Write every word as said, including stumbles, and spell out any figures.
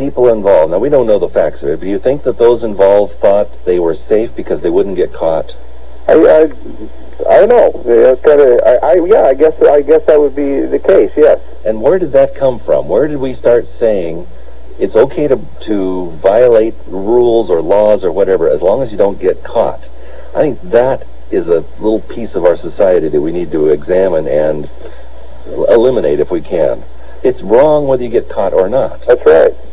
people involved, now we don't know the facts of it, but do you think that those involved thought they were safe because they wouldn't get caught? I, I, I don't know. It's kinda, I, I, yeah, I guess, I guess that would be the case, yes. And where did that come from? Where did we start saying it's okay to, to violate rules or laws or whatever as long as you don't get caught? I think that is a little piece of our society that we need to examine and eliminate if we can. It's wrong whether you get caught or not. That's right.